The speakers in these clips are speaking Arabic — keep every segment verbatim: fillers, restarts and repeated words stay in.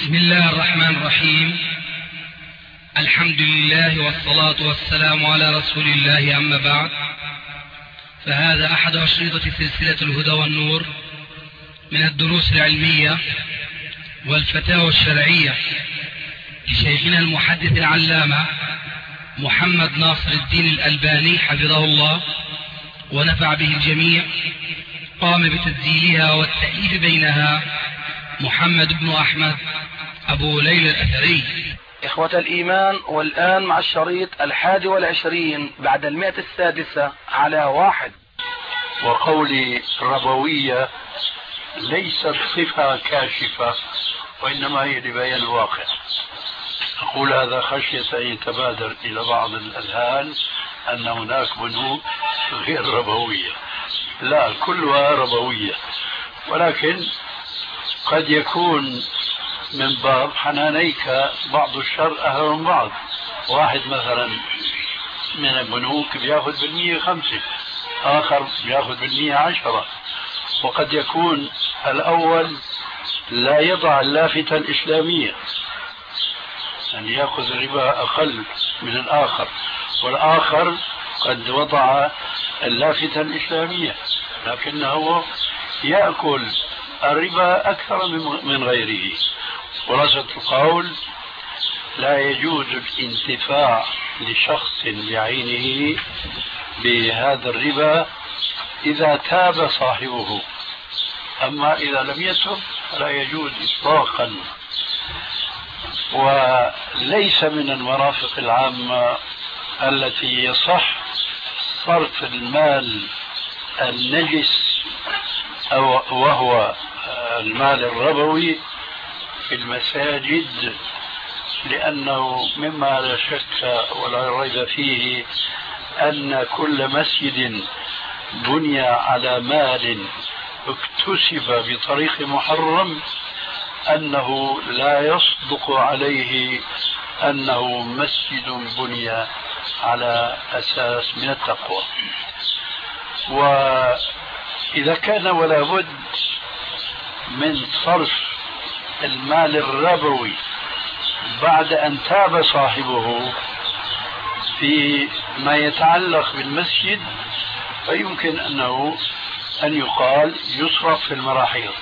بسم الله الرحمن الرحيم. الحمد لله والصلاة والسلام على رسول الله، أما بعد، فهذا أحد أشرطة سلسلة الهدى والنور من الدروس العلمية والفتاوى الشرعية لشيخنا المحدث العلامة محمد ناصر الدين الألباني حفظه الله ونفع به الجميع. قام بتسجيلها والتأليف بينها محمد بن أحمد أبو ليلى الأثري. إخوة الإيمان، والآن مع الشريط الحادي والعشرين بعد المئة السادسة على واحد. وقولي ربوية ليست صفة كاشفة، وإنما هي لبيان الواقع. أقول هذا خشية أن يتبادر إلى بعض الأذهان أن هناك بنوك غير ربوية. لا، كلها ربوية، ولكن قد يكون من باب حنانيك بعض الشر أهل من بعض. واحد مثلا من البنوك بياخذ بالمية خمسة، آخر بياخذ بالمية عشرة، وقد يكون الأول لا يضع اللافتة الإسلامية، يعني يأخذ الربا أقل من الآخر، والآخر قد وضع اللافتة الإسلامية لكنه يأكل الربا أكثر من غيره. خلاصة القول: لا يجوز الانتفاع لشخص بعينه بهذا الربا إذا تاب صاحبه، أما إذا لم يتب فلا يجوز إطلاقا. وليس من المرافق العامة التي يصح صرف المال النجس أو وهو المال الربوي في المساجد، لأنه مما لا شك ولا ريب فيه أن كل مسجد بني على مال اكتسب بطريق محرم أنه لا يصدق عليه أنه مسجد بني على أساس من التقوى. وإذا كان ولا بد من صرف المال الربوي بعد أن تاب صاحبه في ما يتعلق بالمسجد، فيمكن أنه أن يقال يصرف في المراحيض.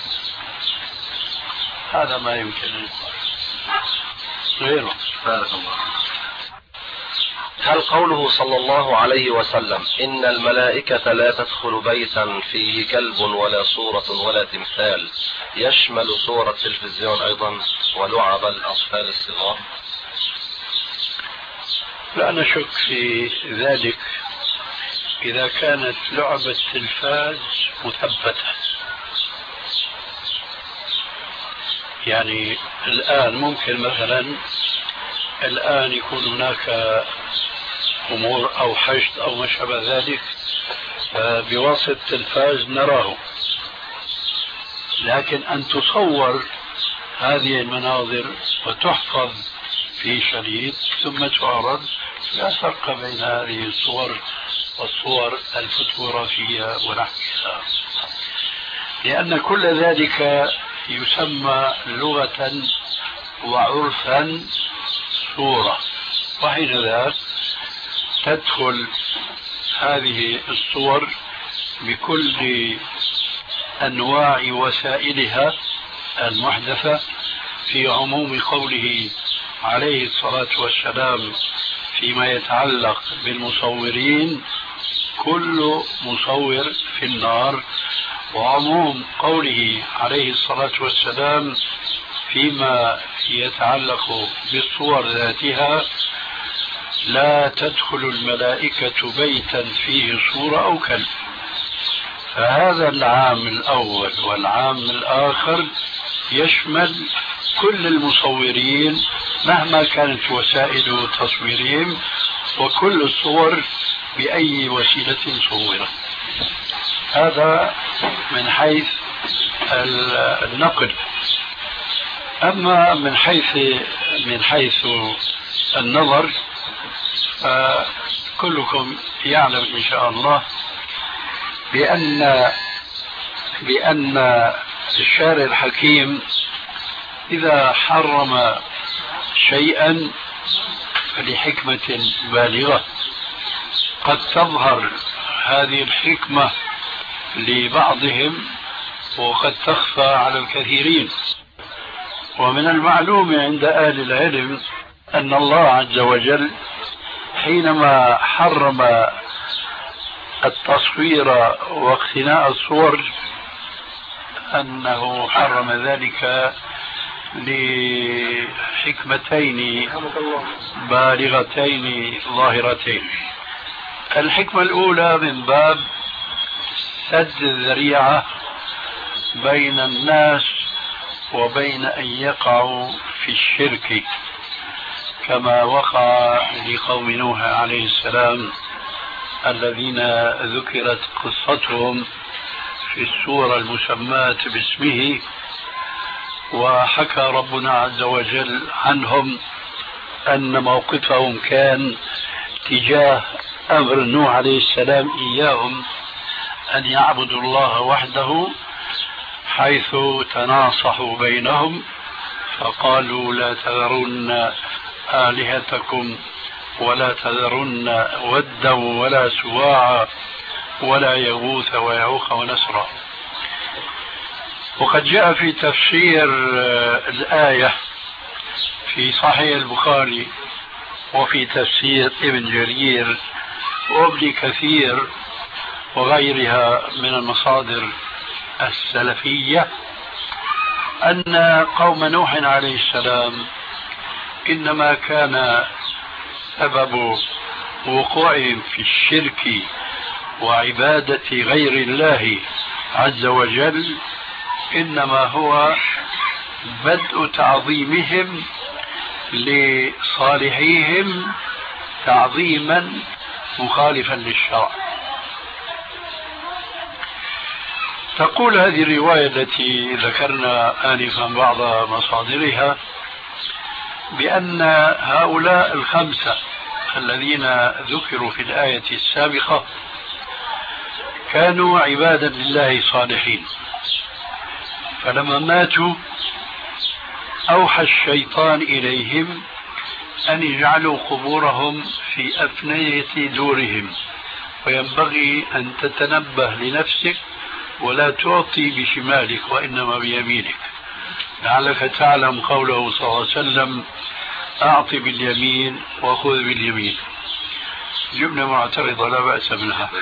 هذا ما يمكن أن يقال غيره. بارك الله. هل قوله صلى الله عليه وسلم إن الملائكة لا تدخل بيتا فيه كلب ولا صورة ولا تمثال يشمل صورة التلفزيون أيضا ولعب الأطفال الصغار؟ لا نشك في ذلك إذا كانت لعبة التلفاز مثبتة. يعني الآن ممكن مثلا الآن يكون هناك أمور أو حشد أو ما شابه ذلك بواسطة التلفاز نراه، لكن أن تصور هذه المناظر وتحفظ في شريط ثم تعرض، لا فرق بين هذه الصور والصور الفوتوغرافية ونحوها، لأن كل ذلك يسمى لغة وعرفا صورة، وحين ذاك تدخل هذه الصور بكل أنواع وسائلها المحدثة في عموم قوله عليه الصلاة والسلام فيما يتعلق بالمصورين: كل مصور في النار، وعموم قوله عليه الصلاة والسلام فيما يتعلق بالصور ذاتها: لا تدخل الملائكة بيتا فيه صورة أو كلب. فهذا العام الأول والعام الآخر يشمل كل المصورين مهما كانت وسائل تصويرهم وكل الصور بأي وسيلة صورت. هذا من حيث النقل. أما من حيث من حيث النظر فكلكم يعلم إن شاء الله بأن بأن الشارع الحكيم إذا حرم شيئا فلحكمة بالغة، قد تظهر هذه الحكمة لبعضهم وقد تخفى على الكثيرين. ومن المعلوم عند أهل العلم أن الله عز وجل حينما حرم التصوير واقتناء الصور أنه حرم ذلك لحكمتين بالغتين ظاهرتين. الحكمة الأولى من باب سد الذريعة بين الناس وبين أن يقعوا في الشرك، كما وقع لقوم نوح عليه السلام الذين ذكرت قصتهم في السورة المسماة باسمه، وحكى ربنا عز وجل عنهم أن موقفهم كان تجاه أمر نوح عليه السلام إياهم أن يعبدوا الله وحده، حيث تناصحوا بينهم فقالوا لا تذرن آلهتكم ولا تذرن ودا ولا سواعا ولا يغوث ويعوق ونسرا. وقد جاء في تفسير الآية في صحيح البخاري وفي تفسير ابن جرير وابن كثير وغيرها من المصادر السلفية أن قوم نوح عليه السلام إنما كان سبب وقوعهم في الشرك وعبادة غير الله عز وجل إنما هو بدء تعظيمهم لصالحيهم تعظيما مخالفا للشرع. تقول هذه الرواية التي ذكرنا آنفا بعض مصادرها بأن هؤلاء الخمسة الذين ذكروا في الآية السابقة كانوا عبادا لله صالحين، فلما ماتوا أوحى الشيطان إليهم أن يجعلوا قبورهم في أفنية دورهم، وينبغي أن تتنبه لنفسك ولا تعطي بشمالك وإنما بيمينك، لعلك تعلم قوله صلى الله عليه وسلم أعطي باليمين وخذ باليمين. جملة معترضة لا بأس منها.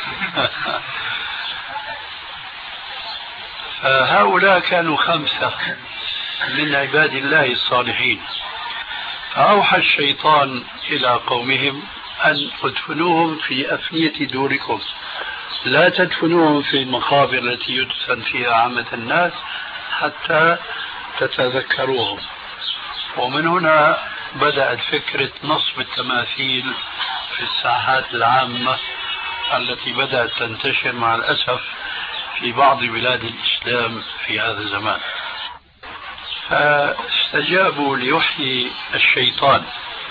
فهؤلاء كانوا خمسة من عباد الله الصالحين، فأوحى الشيطان إلى قومهم أن تدفنوهم في أفنية دوركم، لا تدفنوهم في المقابر التي يدفن فيها عامة الناس حتى تتذكروهم. ومن هنا بدأت فكرة نصب التماثيل في الساحات العامة التي بدأت تنتشر مع الأسف في بعض بلاد الإسلام في هذا الزمان. فاستجابوا لوحي الشيطان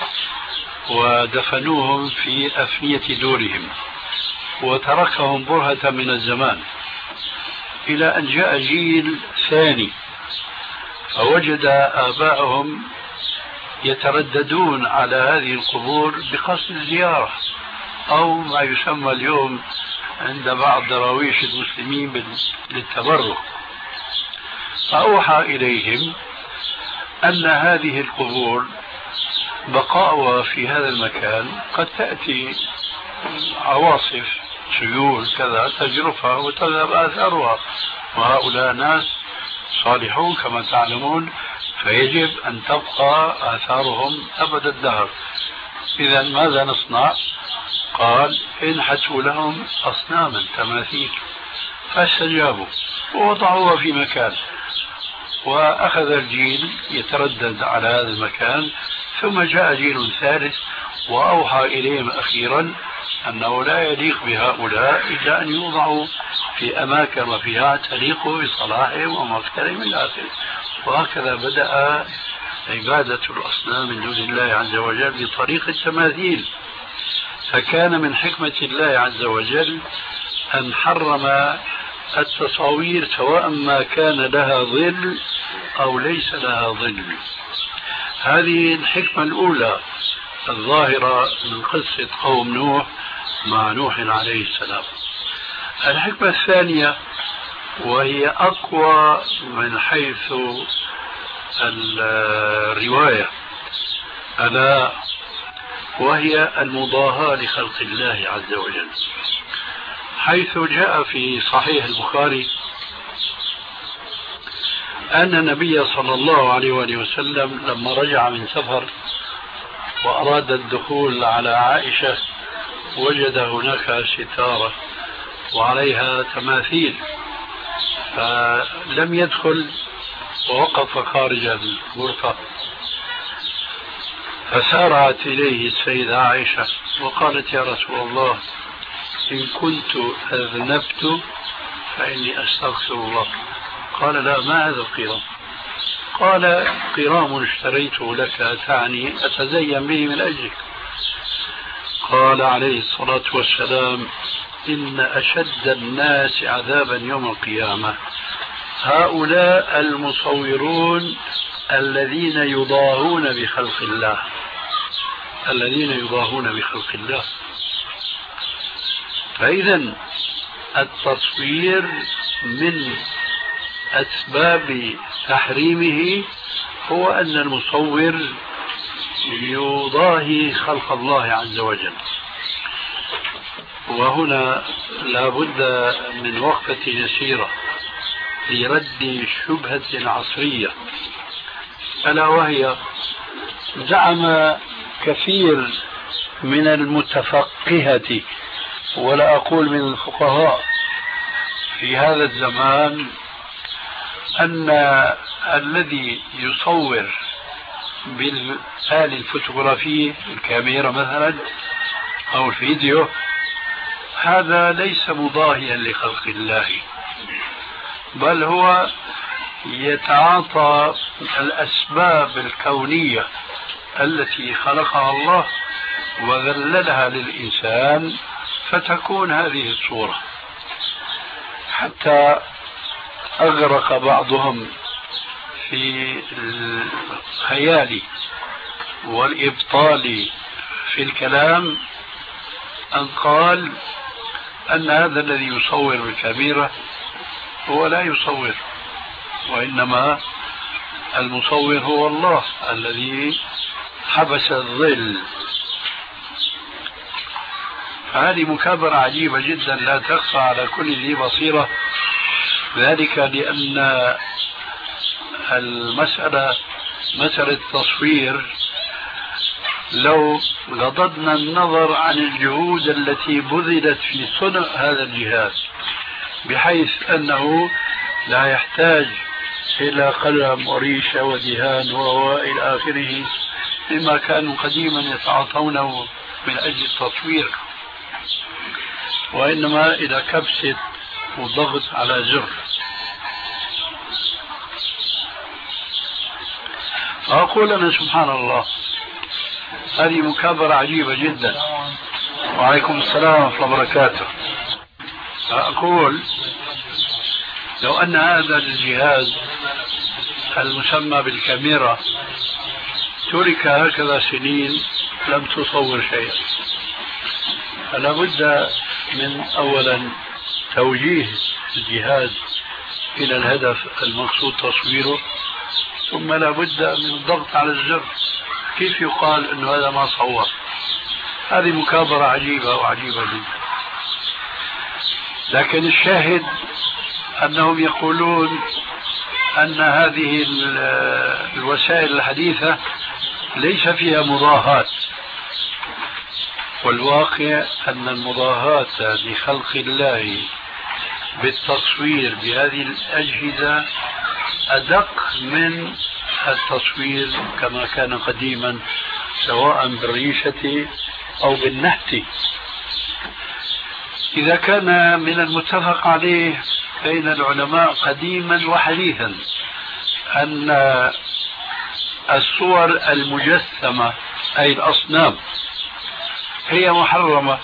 ودفنوهم في أفنية دورهم، وتركهم برهة من الزمان إلى أن جاء جيل ثاني فوجد آباءهم يترددون على هذه القبور بقصد الزيارة، أو ما يسمى اليوم عند بعض دراويش المسلمين للتبرك. فأوحى إليهم أن هذه القبور بقاؤها في هذا المكان قد تأتي عواصف سيول كذا تجرفها وتذهب آثارها، وهؤلاء ناس صالحون كما تعلمون، فيجب أن تبقى آثارهم أبد الدهر. إذا ماذا نصنع؟ قال انحتوا لهم أصناما تماثيل، فاستجابوا ووضعوها في مكان، وأخذ الجيل يتردد على هذا المكان، ثم جاء جيل ثالث وأوحى إليهم أخيرا أنه لا يليق بهؤلاء إلا أن يوضعوا في أماكن فيها تليق بصلاحهم ومكرهم إلى آخره. وهكذا بدأ عبادة الأصنام من دون الله عز وجل بطريق التماثيل. فكان من حكمة الله عز وجل أن حرم التصاوير سواء ما كان لها ظل أو ليس لها ظل. هذه الحكمة الأولى الظاهرة من قصة قوم نوح مع نوح عليه السلام. الحكمة الثانية وهي أقوى من حيث الرواية ألا وهي المضاهاة لخلق الله عز وجل، حيث جاء في صحيح البخاري أن النبي صلى الله عليه وآله وسلم لما رجع من سفر وأراد الدخول على عائشة وجد هناك ستارة وعليها تماثيل، فلم يدخل ووقف خارج الغرفة، فسارعت إليه السيدة عائشة وقالت: يا رسول الله، إن كنت أذنبت فإني أستغفر الله. قال: لا، ما هذا القرام؟ قال: قرام اشتريته لك، تعني أتزين به من أجلك. قال عليه الصلاة والسلام: إن أشد الناس عذابا يوم القيامة هؤلاء المصورون الذين يضاهون بخلق الله الذين يضاهون بخلق الله. فإذا التصوير من أسباب تحريمه هو أن المصور يضاهي خلق الله عز وجل. وهنا لا بد من وقفة يسيرة لرد شبهة عصرية، ألا وهي زعم كثير من المتفقهة ولا أقول من الفقهاء في هذا الزمان أن الذي يصور بالآلة الفوتوغرافية الكاميرا مثلا أو الفيديو هذا ليس مضاهيا لخلق الله، بل هو يتعاطى الأسباب الكونية التي خلقها الله وذللها للإنسان فتكون هذه الصورة، حتى أغرق بعضهم في الخيال والإبطال في الكلام أن قال أن هذا الذي يصور بالكاميرا هو لا يصور، وإنما المصور هو الله الذي حبس الظل. هذه مكابرة عجيبة جدا لا تخفى على كل ذي بصيرة، ذلك لأن المسألة مسألة التصوير لو غضضنا النظر عن الجهود التي بذلت في صنع هذا الجهاز بحيث أنه لا يحتاج إلى قلم وريشة ودهان وإلى آخره مما كانوا قديما يتعاطونه من أجل التصوير، وإنما إلى كبسة وضغط على زر. أقول أنا سبحان الله هذه مكابرة عجيبة جدا. وعليكم السلام ورحمة الله وبركاته. أقول لو أن هذا الجهاز المسمى بالكاميرا ترك هكذا سنين لم تصور شيئا، فلا بد من أولا توجيه الجهاز إلى الهدف المقصود تصويره، ثم لا بد من الضغط على الزر. كيف يقال أنه هذا ما صور؟ هذه مكابرة عجيبة وعجيبة جدا. لكن الشاهد أنهم يقولون أن هذه الوسائل الحديثة ليس فيها مضاهاة، والواقع أن المضاهاة لخلق الله بالتصوير بهذه الأجهزة أدق من التصوير كما كان قديما سواء بالريشة أو بالنحت. إذا كان من المتفق عليه بين العلماء قديما وحديثا أن الصور المجسمة أي الأصنام هي محرمة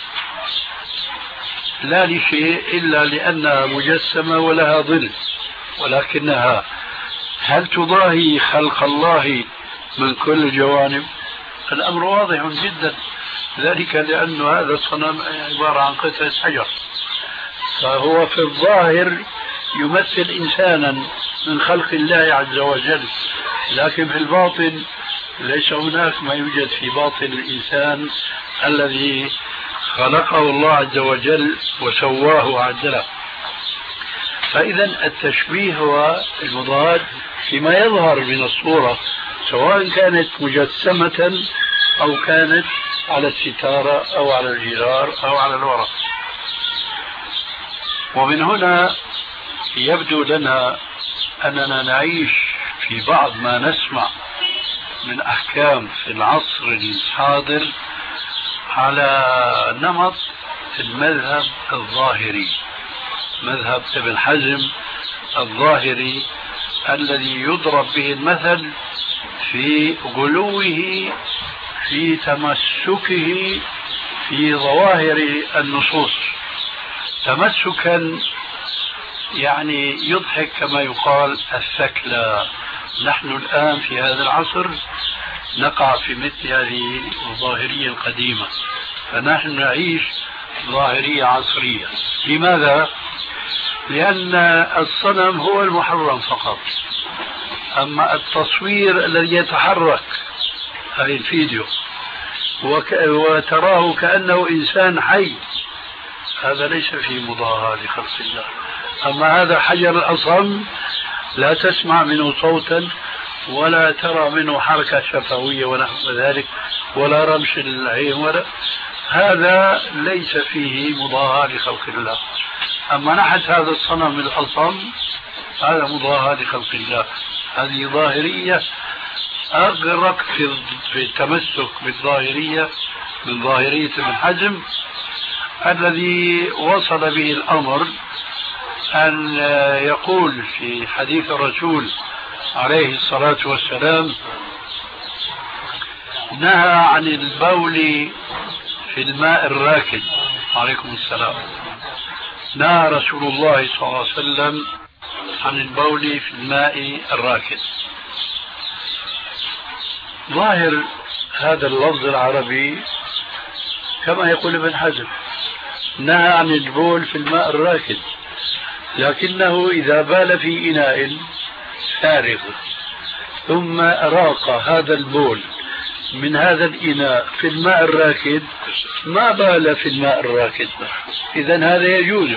لا لشيء إلا لأنها مجسمة ولها ظل، ولكنها هل تضاهي خلق الله من كل الجوانب؟ الأمر واضح جدا، ذلك لأن هذا الصنم عبارة عن قطعة حجر، فهو في الظاهر يمثل إنسانا من خلق الله عز وجل، لكن في الباطن ليس هناك ما يوجد في باطن الإنسان الذي خلقه الله عز وجل وسواه وعدله. فإذا التشبيه هو المضاد فيما يظهر من الصورة، سواء كانت مجسمة أو كانت على الستارة أو على الجدار أو على الورق. ومن هنا يبدو لنا أننا نعيش في بعض ما نسمع من أحكام في العصر الحاضر على نمط المذهب الظاهري، مذهب ابن حزم الظاهري الذي يضرب به المثل في غلوه في تمسكه في ظواهر النصوص، تمسكا يعني يضحك كما يقال الثكلى. نحن الآن في هذا العصر نقع في مثل هذه الظاهرية القديمة، فنحن نعيش ظاهرية عصرية. لماذا؟ لأن الصنم هو المحرم فقط، أما التصوير الذي يتحرك هذه الفيديو وك... وتراه كأنه إنسان حي، هذا ليس فيه مضاهاة لخلق الله. أما هذا حجر الأصم لا تسمع منه صوتا ولا ترى منه حركة شفوية ونحو ذلك ولا رمش العين ولا، هذا ليس فيه مضاهاة لخلق الله. أما نحت هذا الصنم الأصم هذا مضاهاة لخلق الله. هذه ظاهرية أغرق في التمسك بالظاهرية من ظاهرية ابن حزم الذي وصل به الأمر أن يقول في حديث الرسول عليه الصلاة والسلام: نهى عن البول في الماء الراكد. عليكم السلام. نهى رسول الله صلى الله عليه وسلم عن البول في الماء الراكد. ظاهر هذا اللفظ العربي كما يقول ابن حزم، نهى عن البول في الماء الراكد، لكنه إذا بال في إناء فارغ ثم أراق هذا البول من هذا الإناء في الماء الراكد ما بال في الماء الراكد، إذن هذا يجوز.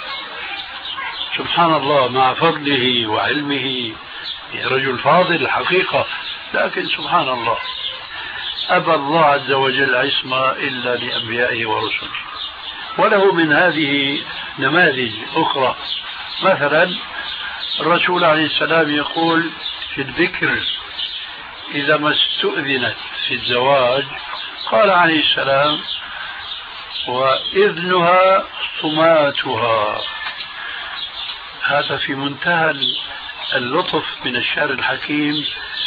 سبحان الله، مع فضله وعلمه رجل فاضل الحقيقة، لكن سبحان الله أبى الله عز وجل عصمة إلا لأنبيائه ورسله. وله من هذه نماذج أخرى. مثلا الرسول عليه السلام يقول في الذكر إذا ما استؤذنت في الزواج قال عليه السلام: وإذنها صماتها. هذا في منتهى اللطف من الشعر الحكيم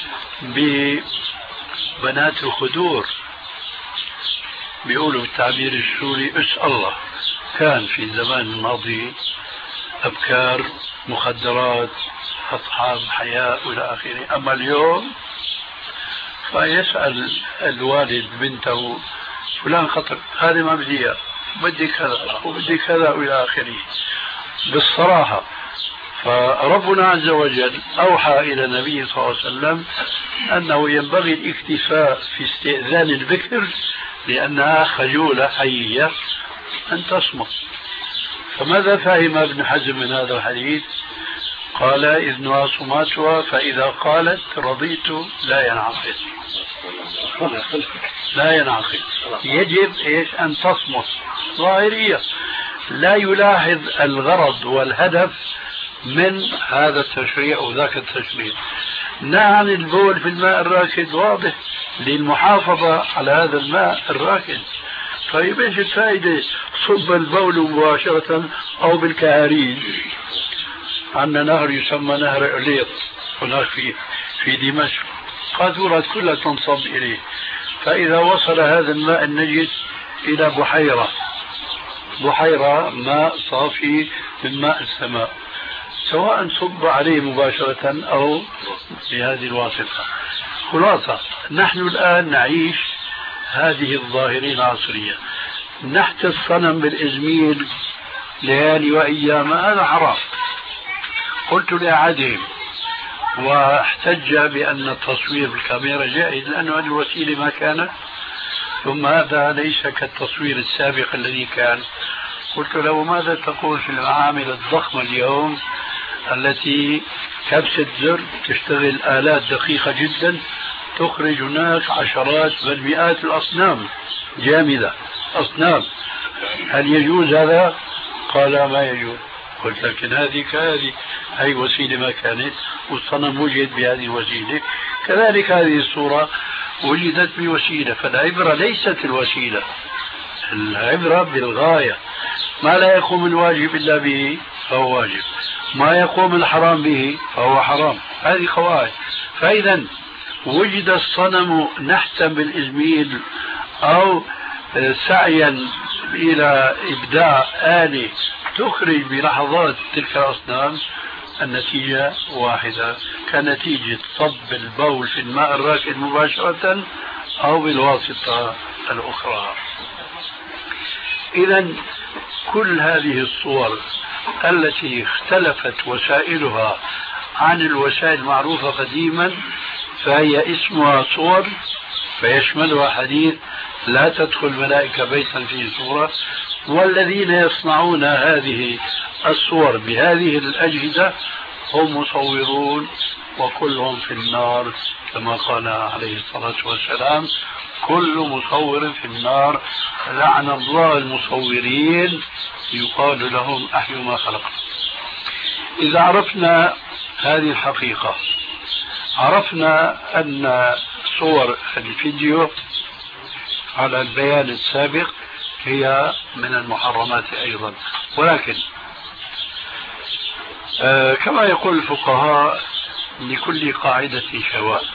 ببنات الخدور. بيقولوا بالتعبير السوري اسأل الله. كان في الزمان الماضي أبكار، مخدرات، أصحاب حياء إلى آخره. أما اليوم فيسأل الوالد بنته: فلان خطر، هذه ما بدي إياه، بدي كذا وبدي كذا إلى آخره، بالصراحة. فربنا عز وجل أوحى إلى النبي صلى الله عليه وسلم أنه ينبغي الاكتفاء في استئذان البكر لأنها خجولة حية أن تصمت. فماذا فهم ابن حزم من هذا الحديث؟ قال: إذنها صماتها، فإذا قالت رضيت لا ينعقد، لا ينعقد. يجب إيش؟ أن تصمت. ظاهرية، لا يلاحظ الغرض والهدف من هذا التشريع وذاك التشريع. نهى عن البول في الماء الراكد، واضح، للمحافظة على هذا الماء الراكد. طيب ايش الفائدة صب البول مباشرة أو بالكهاريج؟ عندنا نهر يسمى نهر إليط هناك في في دمشق، قاذورات كلها تنصب إليه. فإذا وصل هذا الماء النجس إلى بحيرة، بحيرة ماء صافي من ماء السماء، سواء صب عليه مباشرة أو بهذه الواسطة. خلاصة نحن الآن نعيش هذه الظاهرة العصرية. نحت الصنم بالإزميل ليالي وأيام هذا حرام، قلت لأحدهم واحتج بأن التصوير بالكاميرا جائز لأنه هذه الوسيلة ما كانت، ثم هذا ليس كالتصوير السابق الذي كان. قلت له ماذا تقول في المعامل الضخمة اليوم التي كبسة زر تشتغل آلات دقيقة جدا تخرج هناك عشرات بل مئات الأصنام جامدة أصنام، هل يجوز هذا؟ قال ما يجوز. قلت لكن هذه كهذه هي وسيلة ما كانت والصنم وجد بهذه الوسيلة، كذلك هذه الصورة وجدت بوسيلة، فالعبرة ليست الوسيلة، العبرة بالغاية. ما لا يقوم الواجب إلا به فهو واجب، ما يقوم الحرام به فهو حرام، هذه قواعد. فإذا وجد الصنم نحتا بالإزميل أو سعيا إلى إبداع آلة تخرج بلحظات تلك الأصنام، النتيجة واحدة كنتيجة صب البول في الماء الراكد مباشرة أو بالواسطة الأخرى. إذا كل هذه الصور التي اختلفت وسائلها عن الوسائل المعروفة قديما فهي اسمها صور، فيشملها حديث لا تدخل ملائكة بيتا فيه صورة. والذين يصنعون هذه الصور بهذه الأجهزة هم مصورون وكلهم في النار كما قال عليه الصلاة والسلام كل مصور في النار لعن الله المصورين يقال لهم أحيوا ما خلقتم. إذا عرفنا هذه الحقيقة عرفنا أن صور الفيديو على البيان السابق هي من المحرمات أيضا، ولكن آه كما يقول الفقهاء لكل قاعدة شواذ،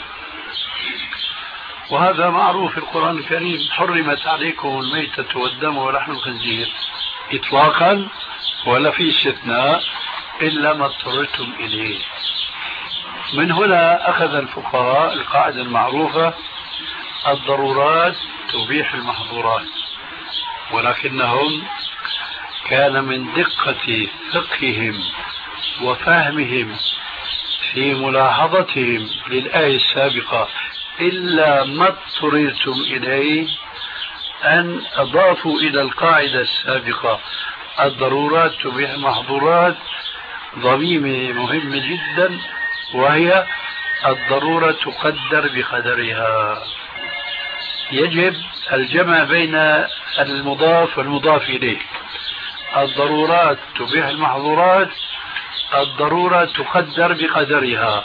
وهذا معروف في القرآن الكريم: حرمت عليكم الميتة والدم ولحم الخنزير إطلاقا ولا في استثناء إلا ما اضطررتم إليه. من هنا أخذ الفقهاء القاعدة المعروفة: الضرورات تبيح المحظورات، ولكنهم كان من دقة فقههم وفهمهم في ملاحظتهم للآية السابقة إلا ما اضطررتم إليه أن أضافوا إلى القاعدة السابقة الضرورات تبيح المحظورات ضميمة مهمة جدا، وهي الضرورة تقدر بقدرها. يجب الجمع بين المضاف والمضاف إليه. الضرورات تبيح المحظورات، الضرورة تقدر بقدرها.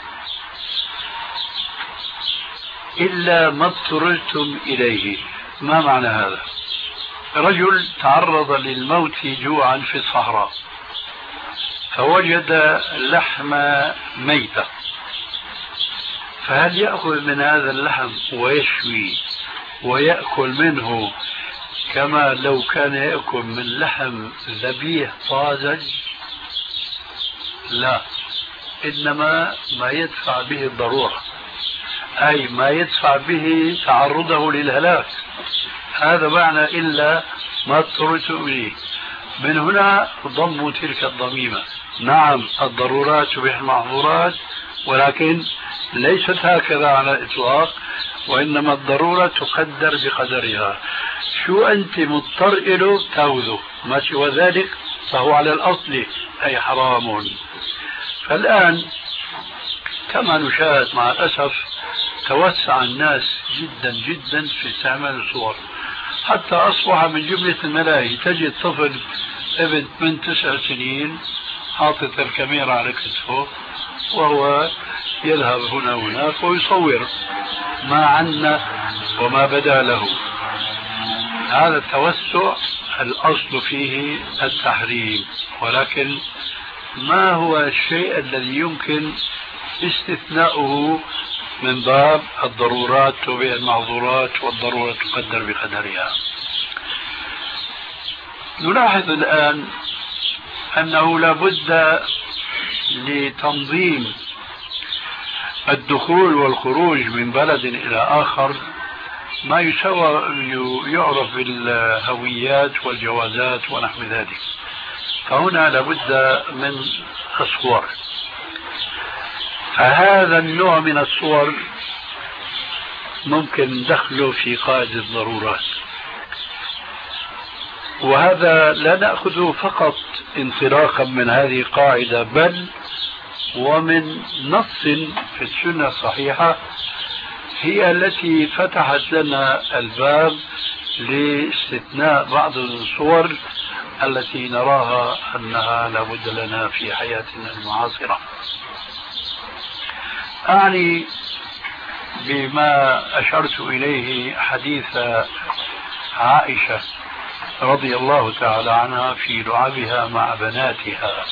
إلا ما اضطررتم إليه. ما معنى هذا؟ رجل تعرض للموت جوعا في الصحراء فوجد لحم ميتة، فهل يأكل من هذا اللحم ويشوي ويأكل منه كما لو كان يأكل من لحم ذبيح طازج؟ لا، إنما ما يدفع به الضرورة، أي ما يدفع به تعرضه للهلاك. هذا معنى إلا ما اضطررتم إليه. من هنا ضموا تلك الضميمة. نعم الضرورات تبيح المحظورات، ولكن ليست هكذا على الإطلاق، وإنما الضرورة تقدر بقدرها. شو أنت مضطر إله تاخذه، ما سوى ذلك فهو على الأصل أي حرام. فالآن كما نشاهد مع الأسف توسع الناس جدا جدا في استعمال الصور، حتى أصبح من جملة الملاهي تجد طفل ابن من تسع سنين حاطط الكاميرا على كتفه وهو يذهب هنا وهناك ويصور ما عنا وما بدا له. هذا التوسع الأصل فيه التحريم، ولكن ما هو الشيء الذي يمكن استثناؤه من باب الضرورات تبيح المحظورات والضرورة تقدر بقدرها؟ نلاحظ الآن أنه لابد لتنظيم الدخول والخروج من بلد إلى آخر ما يسوى يعرف بالهويات والجوازات ونحو ذلك. فهنا لابد من الصور. فهذا النوع من الصور ممكن دخله في قاعدة الضرورات، وهذا لا نأخذه فقط انطلاقا من هذه القاعدة، بل ومن نص في السنة الصحيحة هي التي فتحت لنا الباب لاستثناء بعض الصور التي نراها أنها لابد لنا في حياتنا المعاصرة. أعني بما أشرت إليه حديث عائشة رضي الله تعالى عنها في لعبها مع بناتها.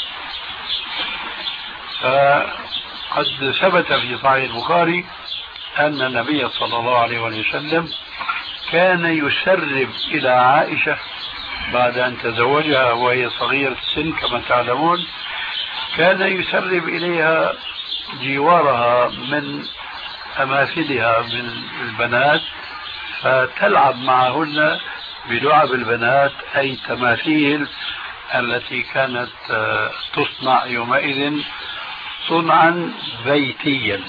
فقد ثبت في صحيح البخاري أن النبي صلى الله عليه وسلم كان يسرب إلى عائشة بعد أن تزوجها وهي صغيرة السن كما تعلمون، كان يسرب إليها جوارها من أماثلها من البنات فتلعب معهن بلعب البنات، أي تماثيل التي كانت تصنع يومئذ صنعا بيتيا.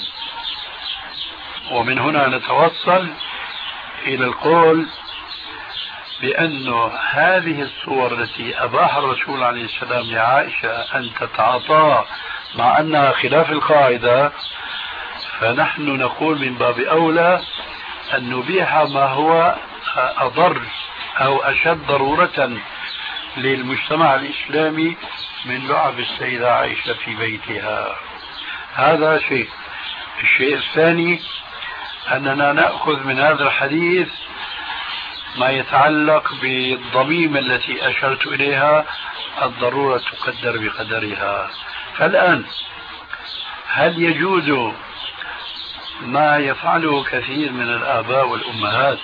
ومن هنا نتوصل إلى القول بأن هذه الصور التي أباح الرسول عليه السلام لعائشة أن تتعاطى مع أنها خلاف القاعدة، فنحن نقول من باب أولى أن نبيح ما هو أضر أو أشد ضرورة للمجتمع الإسلامي من لعب السيدة عائشة في بيتها. هذا شيء. الشيء الثاني أننا نأخذ من هذا الحديث ما يتعلق بالضميم التي أشرت إليها، الضرورة تقدر بقدرها. فالآن هل يجوز ما يفعله كثير من الآباء والأمهات،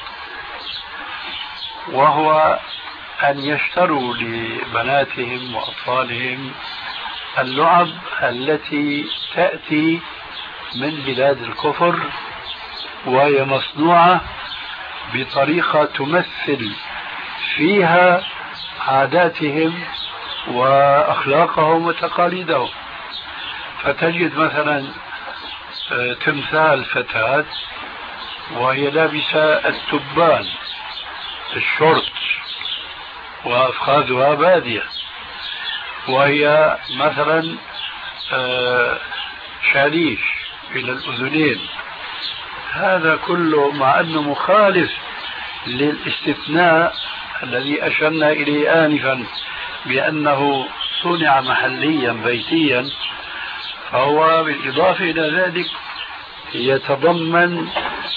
وهو أن يشتروا لبناتهم وأطفالهم اللعب التي تأتي من بلاد الكفر وهي مصنوعة بطريقة تمثل فيها عاداتهم وأخلاقهم وتقاليدهم؟ فتجد مثلا تمثال فتاة وهي لابسة التبان الشورت وأفخاذها بادية، وهي مثلا شاليش إلى الأذنين. هذا كله مع أنه مخالف للاستثناء الذي أشرنا إليه آنفا بأنه صنع محليا بيتيا، فهو بالإضافة إلى ذلك يتضمن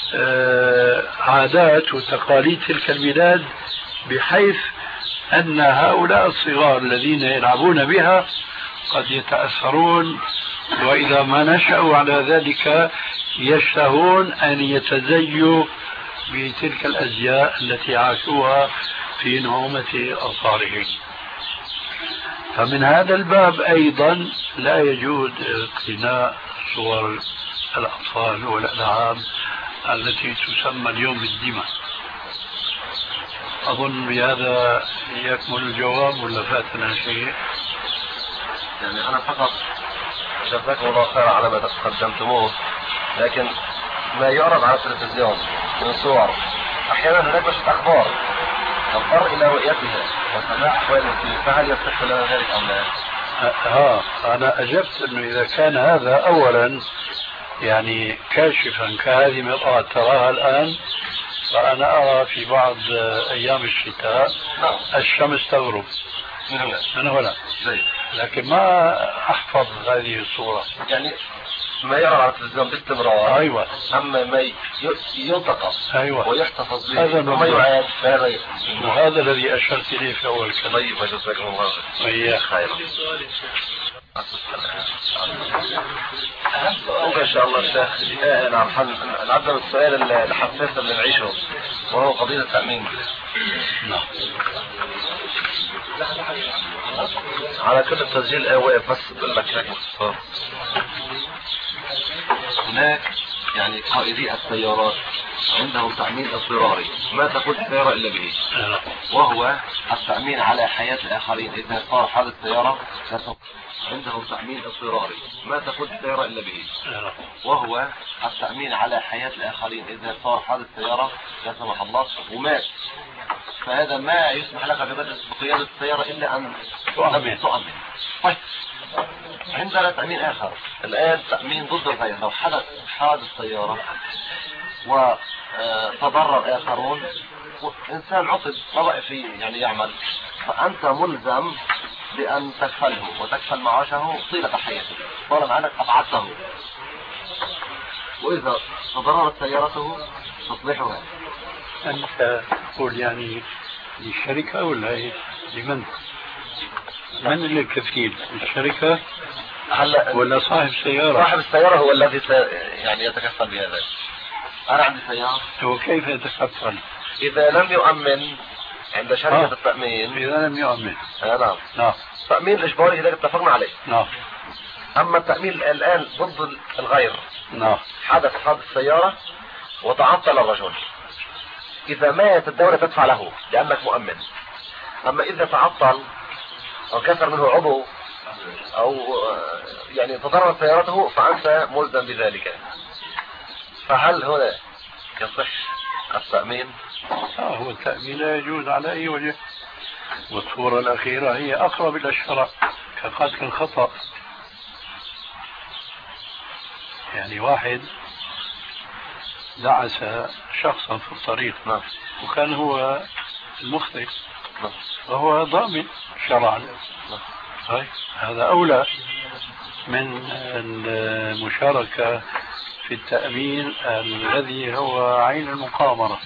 عادات وتقاليد تلك البلاد، بحيث أن هؤلاء الصغار الذين يلعبون بها قد يتأثرون، وإذا ما نشأوا على ذلك يشتهون أن يتزيوا بتلك الأزياء التي عاشوها في نعومة أبصارهم. فمن هذا الباب أيضا لا يجوز اقتناء صور الأطفال والألعاب التي تسمى اليوم بالدمى. أظن بهذا يكمل الجواب ولا فاتنا شيء؟ يعني أنا فقط جزاكم الله خير على ما قدمتموه، لكن ما يعرض على التلفزيون من صور أحيانا هناك بشرة أخبار تضطر إلى رؤيتها وسماع أحوال فيه، فهل يصح لنا ذلك أم لا؟ ها أنا أجبت أنه إذا كان هذا أولا يعني كاشفا كهذه المرآة تراها الآن، فأنا أرى في بعض أيام الشتاء الشمس تغرب من هنا من هنا زي. لكن ما أحفظ هذه الصورة، يعني ما يرى على التلفزيون باستمرار. أيوة. أما ما يلتقط أيوة. ويحتفظ به هذا وما يعاد، فهذا وهذا الذي أشرت إليه في أول كلام. طيب جزاكم الله خير. خير. إن شاء الله الشيخ نعم نعدل السؤال اللي حفزنا بنعيشه وهو قضية التأمين. نعم. على كل التسجيل واقف بس بقول لك شكل باختصار. هناك يعني قائدي السيارات عندهم تأمين اضطراري ما تقود السيارة إلا به، وهو التأمين على حياة الآخرين إذا صار حادث سيارة. عندهم تأمين اضطراري ما تقود السيارة إلا به، وهو التأمين على حياة الآخرين إذا صار حادث سيارة لا سمح الله ومات، فهذا ما يسمح لك بقيادة السيارة إلا أن تؤمن. تؤمن. طيب عندنا تأمين آخر الآن، تأمين ضد الغير. لو حدث حادث سيارة وتضرر آخرون، إنسان عطب طبع فيه يعني يعمل، فأنت ملزم بأن تكفله وتكفل معاشه طيلة حياته طالما أنك أبعدته، وإذا تضررت سيارته تصلحها. أنت تقول يعني للشركة ولا لمن؟ من اللي كفيل؟ الشركة هلا ولا صاحب السيارة؟ صاحب السيارة هو الذي يعني يتكفل بهذا. أنا عندي سيارة. هو كيف يتكفل؟ إذا لم يؤمن عند شركة آه. التأمين. إذا لم يؤمن. آه نعم. نعم. التأمين الإجباري إذا اتفقنا عليه. نعم. أما التأمين الآن ضد الغير. نعم. حدث حادث سيارة وتعطل الرجل، إذا مات الدولة تدفع له لأنك مؤمن. أما إذا تعطل أو كسر منه عضو أو يعني تضررت سيارته فأنت ملزم بذلك. فهل هنا يصح التأمين؟ آه هو التأمين لا يجوز على أي وجه، والصورة الأخيرة هي أقرب إلى الشرع كقتل الخطأ. يعني واحد دعس شخصا في الطريق نعم. وكان هو المخطئ نعم. وهو ضامن شرعا. نعم. طيب هذا أولى من المشاركة في التأمين الذي هو عين المقامرة.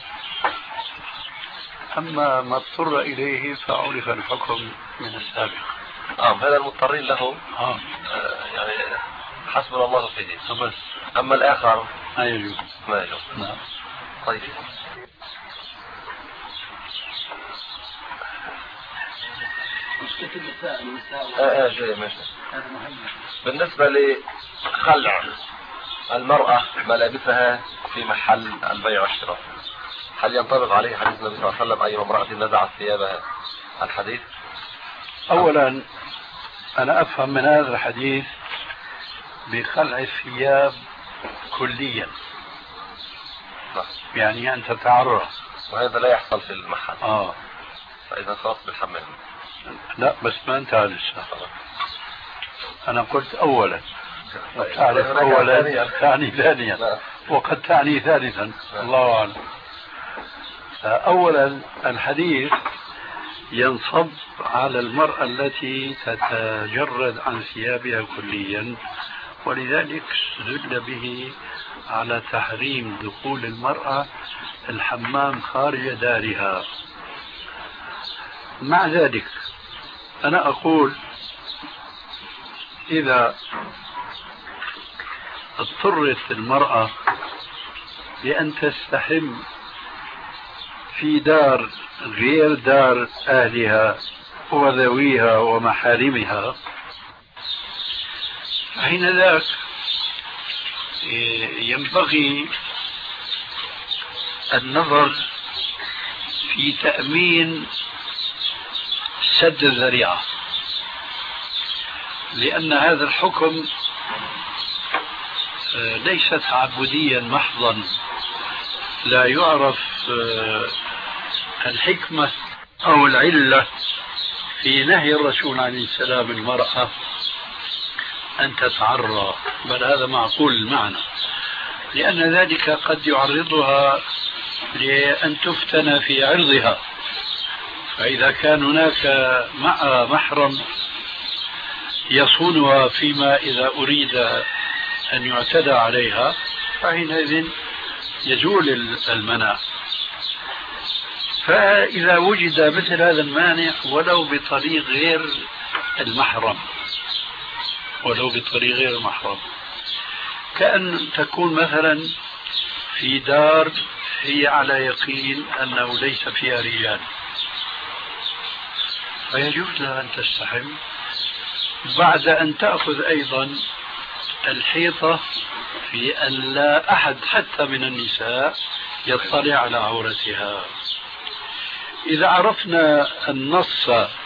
أما ما اضطر إليه فعرف الحكم من السابق. آه هذا المضطرين له. آه. آه يعني حسبنا الله فيه. بس. أما الآخر ما يجوز. ما يجوز. نعم. طيب. آه آه جاي ماشي. بالنسبة لخلع المرأة ملابسها في محل البيع والشراء، هل ينطبق عليه حديث النبي صلى الله عليه وسلم أي امرأة نزعت ثيابها الحديث؟ أولا أنا أفهم من هذا الحديث بخلع الثياب كليا. نعم. يعني أن تتعرى، وهذا لا يحصل في المحل. آه. فإذا خلاص بالحمام. لا بس ما انتهى لسه. أنا قلت أولا تعرف أولا تعني ثانيا وقد تعني ثالثا، الله أعلم. أولا الحديث ينصب على المرأة التي تتجرد عن ثيابها كليا، ولذلك استدل به على تحريم دخول المرأة الحمام خارج دارها. مع ذلك أنا أقول إذا اضطرت المرأة بأن تستحم في دار غير دار أهلها وذويها ومحارمها، حين ذاك ينبغي النظر في تأمين سد الذريعة، لأن هذا الحكم ليس تعبديا محضا، لا يعرف الحكمة أو العلة في نهي الرسول عليه السلام المرأة أن تتعرى، بل هذا معقول المعنى، لأن ذلك قد يعرضها لأن تفتن في عرضها، فإذا كان هناك مع محرم يصونها فيما إذا أريد أن يعتدى عليها فحينئذ يزول المنع. فإذا وجد مثل هذا المانع ولو بطريق غير المحرم ولو بطريق غير المحرم كأن تكون مثلا في دار هي على يقين أنه ليس فيها رجال، فيجوز لها أن تستحم بعد أن تأخذ أيضا الحيطة في أن لا أحد حتى من النساء يطلع على عورتها. إذا عرفنا النص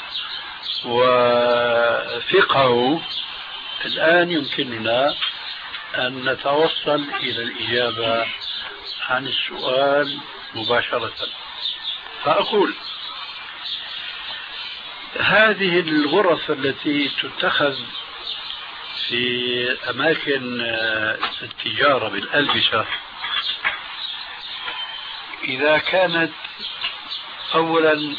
وفقهه الآن يمكننا أن نتوصل إلى الإجابة عن السؤال مباشرة. فأقول هذه الغرف التي تتخذ في أماكن التجارة بالألبسة إذا كانت أولا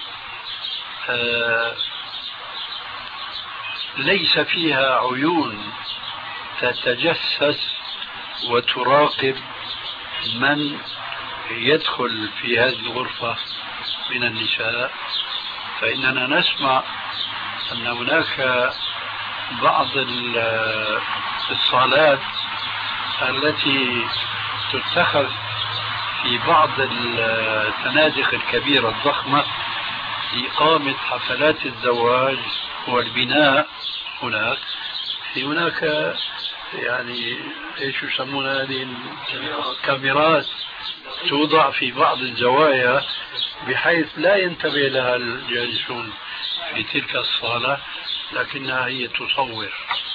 ليس فيها عيون تتجسس وتراقب من يدخل في هذه الغرفة من النساء، فإننا نسمع أن هناك بعض الصالات التي تتخذ في بعض الفنادق الكبيرة الضخمة لإقامة حفلات الزواج والبناء. هناك في هناك يعني ايش يسمون هذه الكاميرات توضع في بعض الزوايا بحيث لا ينتبه لها الجالسون في تلك الصالة، لكنها هي تصور،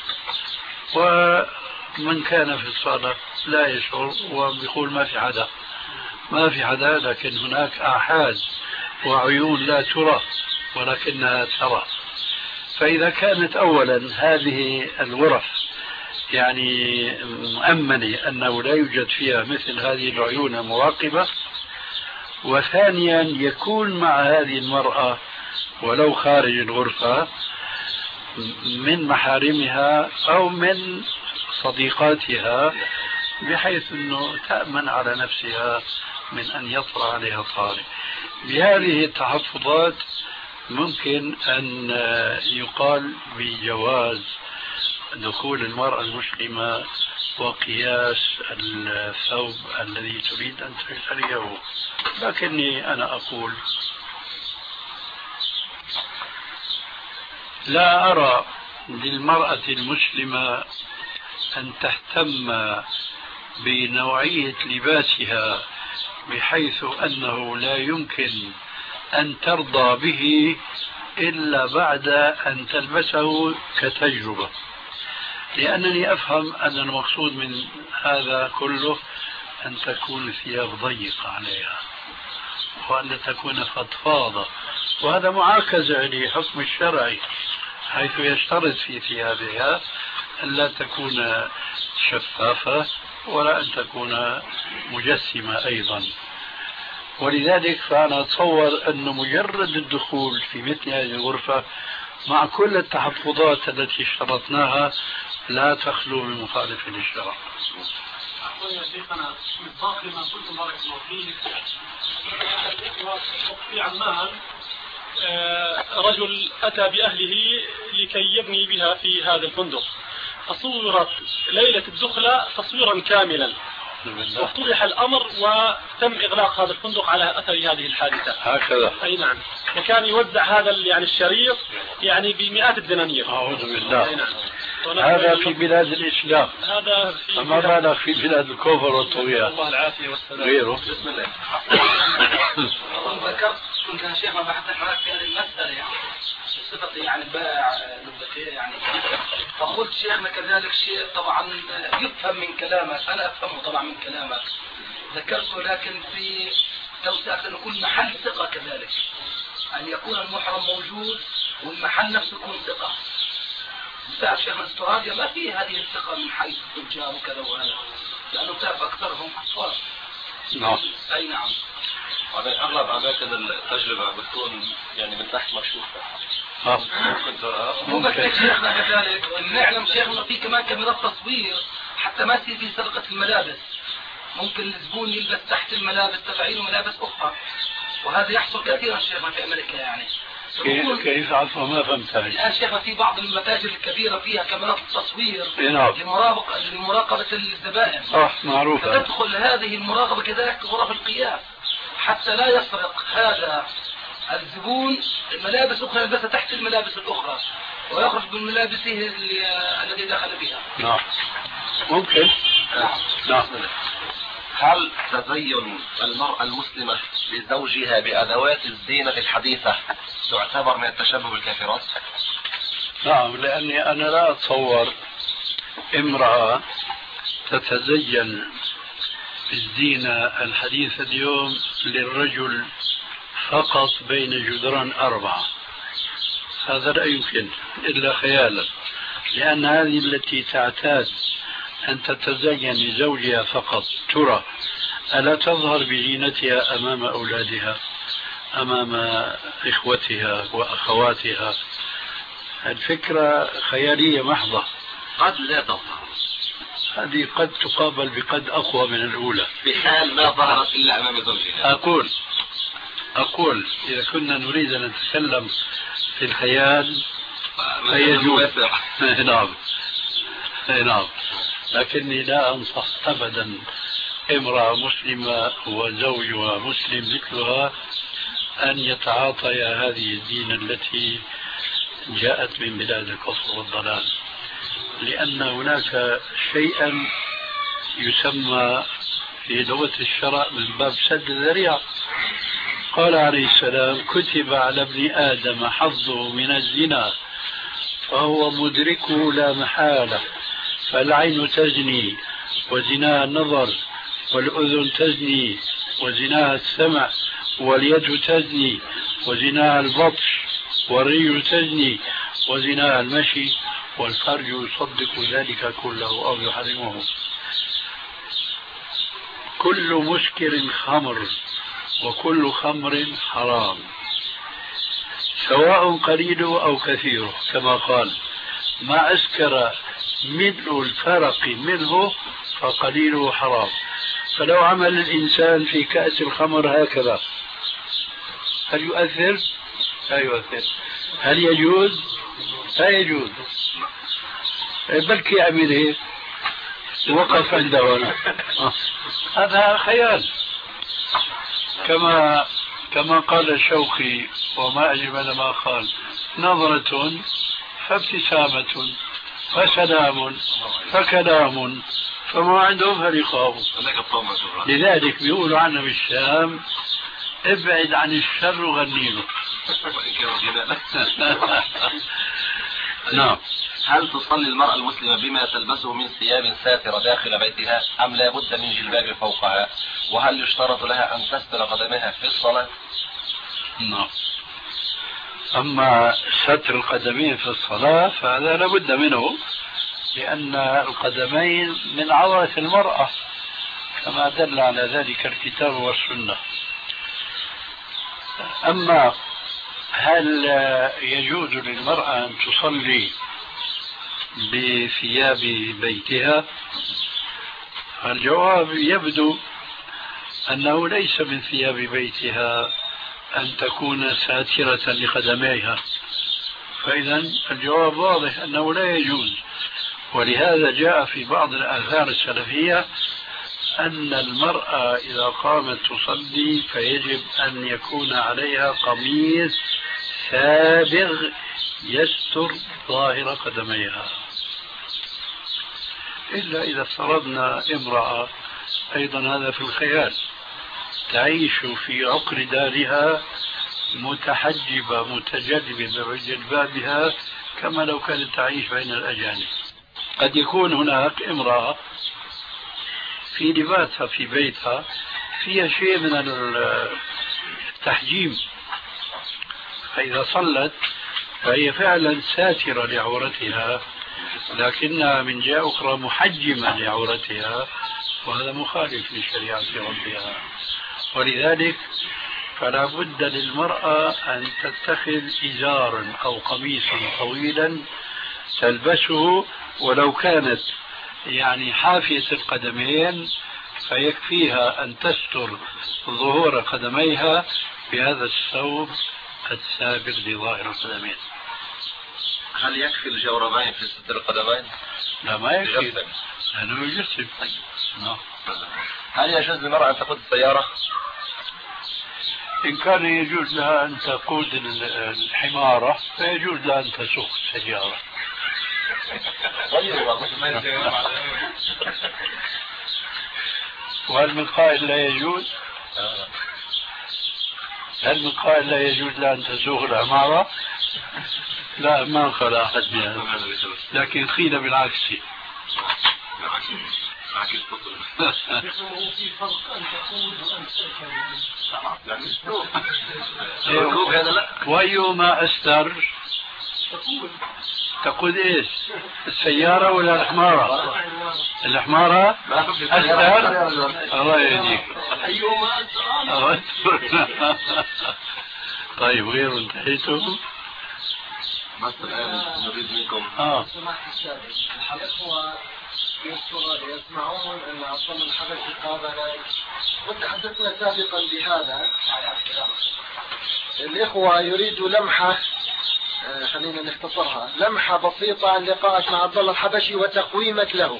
ومن كان في الصالة لا يشعر ويقول ما في حدا ما في حدا، لكن هناك آحاد وعيون لا ترى ولكنها ترى. فإذا كانت أولا هذه الغرف يعني مؤمنة أنه لا يوجد فيها مثل هذه العيون المراقبة، وثانيا يكون مع هذه المرأة ولو خارج الغرفة من محارمها أو من صديقاتها بحيث أنه تأمن على نفسها من أن يطرأ عليها طارئ. بهذه التحفظات ممكن أن يقال بجواز دخول المرأة المسلمة وقياس الثوب الذي تريد أن تشتريه. لكني أنا أقول لا أرى للمرأة المسلمة أن تهتم بنوعية لباسها بحيث أنه لا يمكن أن ترضى به إلا بعد أن تلبسه كتجربة، لأنني أفهم أن المقصود من هذا كله أن تكون الثياب ضيقة عليها وأن تكون فضفاضة، وهذا معاكسة لحكم الشرعي حيث يشترط في ثيابها أن لا تكون شفافة ولا أن تكون مجسمة أيضا. ولذلك فأنا أتصور أن مجرد الدخول في مثل هذه الغرفة مع كل التحفظات التي اشترطناها لا تخلو من مخالفة للشرع. أقول يا شيخنا مصداق لما قلتم بارك الله فيك. في عمان رجل أتى بأهله لكي يبني بها في هذا الفندق، فصورت ليلة الدخلة تصويرا كاملا وافتضح الأمر وتم إغلاق هذا الفندق على أثر هذه الحادثة. هكذا. أي نعم. وكان يوزع هذا يعني الشريط يعني بمئات الدنانير. أعوذ بالله. أي نعم. هذا في بلاد الإسلام. هذا في فما بالك في بلاد الكفر والطغيان. الله العافية والسلام. غيره. بسم الله. ذكرت كنت يا شيخ ما بحثت معك في هذه المسألة يعني بصفة يعني بائع يعني، فقلت شيخنا كذلك شيء طبعا يفهم من كلامك، أنا أفهمه طبعا من كلامك ذكرته، لكن في توسعة أن يكون محل ثقة كذلك، أن يكون المحرم موجود والمحل نفسه يكون ثقة. تعرف شيخنا استراليا ما في هذه الثقة من حيث التجار وكذا وهذا، لأنه تعرف أكثرهم كفار. نعم. أي نعم. وبعدين أغلب أماكن التجربة بتكون يعني من تحت مكشوفة. مو بس شيخنا كذلك نعلم شيخنا في كمان كاميرات تصوير حتى ما يصير في سرقة الملابس، ممكن الزبون يلبس تحت الملابس تفاعيل وملابس أخرى، وهذا يحصل كثيرا شيخنا في أمريكا يعني. كيف كيف عفوا ما فهمت هاي؟ الآن شيخنا في بعض المتاجر الكبيرة فيها كاميرات التصوير نعم. لمراقبة لمراقبة الزبائن. صح معروف. فتدخل هذه المراقبة كذلك في غرف القياس حتى لا يسرق هذا الزبون الملابس الأخرى يلبسها تحت الملابس الأخرى ويخرج بملابسه التي دخل بها. نعم ممكن. نعم. نعم. هل تزين المرأة المسلمة لزوجها بأدوات الزينة الحديثة تعتبر من التشبه بالكافرات؟ نعم، لأني أنا لا أتصور امرأة تتزين بالزينة الحديثة اليوم للرجل فقط بين جدران أربعة. هذا لا يمكن إلا خيالا، لأن هذه التي تعتاد أن تتزين لزوجها فقط ترى ألا تظهر بزينتها أمام أولادها أمام إخوتها وأخواتها؟ الفكرة خيالية محضة. قد لا تظهر، هذه قد تقابل بقد أقوى من الأولى بحال ما ظهرت إلا أمام زوجها. أقول أقول إذا كنا نريد أن نتكلم في الخيال فيجوز. نعم نعم، لكني لا أنصح أبدا امرأة مسلمة وزوجها مسلم مثلها أن يتعاطيا هذه الدين التي جاءت من بلاد الكفر والضلال، لأن هناك شيئا يسمى في لغة الشرع من باب سد الذريعة. قال عليه السلام: كتب على ابن آدم حظه من الزنا فهو مدركه لا محالة، فالعين تزني وزناها النظر، والأذن تزني وزناها السمع، واليد تزني وزناها البطش، والرجل تزني وزناها المشي، والفرج يصدق ذلك كله أو يحرمه. كل مسكر خمر وكل خمر حرام، سواء قليله أو كثيره، كما قال: ما أسكر ملء الفرق منه فقليله حرام. فلو عمل الإنسان في كأس الخمر هكذا هل يؤثر؟ لا يؤثر. هل يجوز؟ لا يجوز. بلكي يعمل هيك وقف عنده هنا. هذا خيال. كما كما قال الشوقي: وما أجمل ما قال: نظرة فابتسامة فسلام فكلام فما عندهم فلقاء. لذلك بيقولوا عنا بالشام: ابعد عن الشر وغنيله. نعم. هل تصلي المرأة المسلمة بما تلبسه من ثياب ساترة داخل بيتها أم لا بد من جلباب فوقها؟ وهل يشترط لها أن تستر قدمها في الصلاة؟ نعم. أما ستر القدمين في الصلاة فهذا لا بد منه، لأن القدمين من عورة المرأة كما دل على ذلك الكتاب والسنة. أما هل يجوز للمرأة أن تصلي بثياب بيتها؟ الجواب يبدو أنه ليس من ثياب بيتها أن تكون ساترة لقدميها، فإذا الجواب واضح أنه لا يجوز. ولهذا جاء في بعض الآثار السلفية أن المرأة إذا قامت تصلي فيجب أن يكون عليها قميص سابغ يستر ظاهر قدميها، إلا إذا افترضنا امرأة، أيضا هذا في الخيال، تعيش في عقر دارها متحجبة متجلبة بجلبابها كما لو كانت تعيش بين الأجانب. قد يكون هناك امرأة في لباسها في بيتها فيها شيء من التحجيم، فإذا صلت فهي فعلا ساترة لعورتها، لكنها من جهة أخرى محجمة لعورتها، وهذا مخالف لشريعة ربها. ولذلك فلا بد للمرأة أن تتخذ إزارا أو قميصا طويلا تلبسه، ولو كانت يعني حافية القدمين فيكفيها أن تستر ظهور قدميها بهذا الثوب السابق لظاهر القدمين. هل يكفي الجوربين في ستر القدمين؟ لا ما يكفي يجسم. لأنه يجسم. نعم. هل يجوز للمرأة أن تقود السيارة؟ إن كان يجوز لها أن تقود الحمارة فيجوز لها أن تسوق السيارة. وهل من قائل لا يجوز؟ هل من قائل لا يجوز لها أن تسوق الحمارة؟ لا ما قال أحد بهذا، لكن قيل بالعكس. في فرق أن تقود وأن تركب. وأيهما أستر؟ تقود إيش؟ السيارة ولا الحمارة؟ الحمارة أستر. الله يهديك. أيهما أستر؟ طيب غير انتهيتم؟ مثلا نريد منكم آه. الإخوة في استراليا يسمعون أن عبد الله الحبشي قابل، وتحدثنا سابقا بهذا. الإخوة يريدوا لمحة، خلينا نختصرها، لمحة بسيطة عن لقائك مع عبد الله الحبشي وتقويمك له،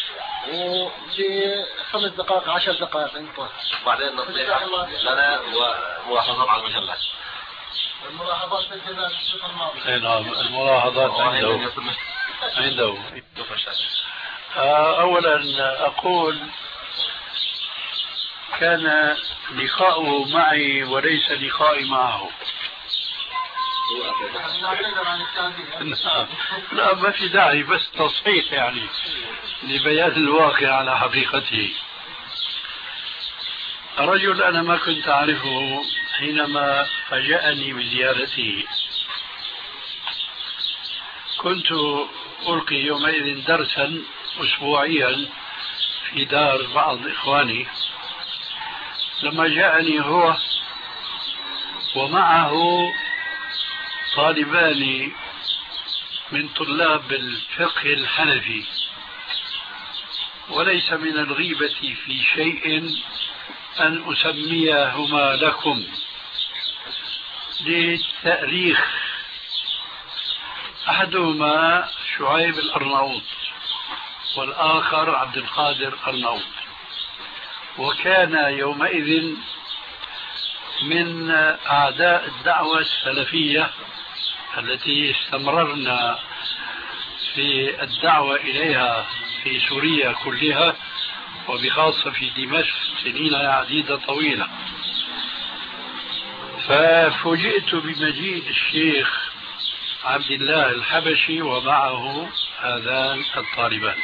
وبخمس دقائق عشر دقائق انت. وبعدين نصيحة لنا وملاحظات على المجلات. الملاحظات مثل الشيخ الماضي. اي نعم الملاحظات عنده عنده آه اولا اقول كان لقاؤه معي وليس لقائي معه. لا ما في داعي، بس تصحيح يعني لبيان الواقع على حقيقته. رجل أنا ما كنت أعرفه حينما فاجأني بزيارته. كنت ألقي يومئذ درسا أسبوعيا في دار بعض إخواني، لما جاءني هو ومعه طالبان من طلاب الفقه الحنفي، وليس من الغيبة في شيء أن أسميهما لكم للتأريخ. أحدهما شعيب الأرناؤوط والآخر عبد القادر الأرناؤوط، وكان يومئذ من أعداء الدعوة السلفية التي استمررنا في الدعوة إليها في سوريا كلها، وبخاصة في دمشق سنين عديدة طويلة. ففوجئت بمجيء الشيخ عبد الله الحبشي ومعه هذان الطالبان.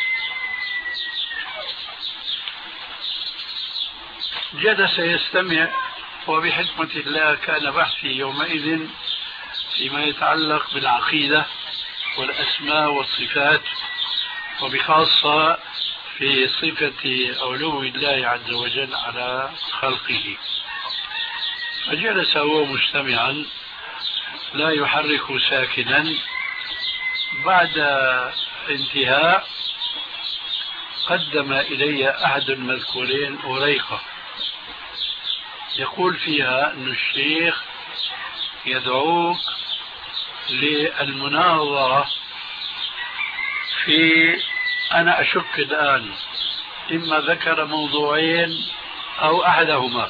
جلس يستمع، وبحكمة الله كان بحثي يومئذ فيما يتعلق بالعقيدة والأسماء والصفات، وبخاصة في صفة علو الله عز وجل على خلقه. فجلس هو مستمعا لا يحرك ساكنا. بعد انتهاء قدم إلي أحد المذكورين أوريقة يقول فيها أن الشيخ يدعوك للمناظرة في، أنا أشك الآن، إما ذكر موضوعين أو أحدهما.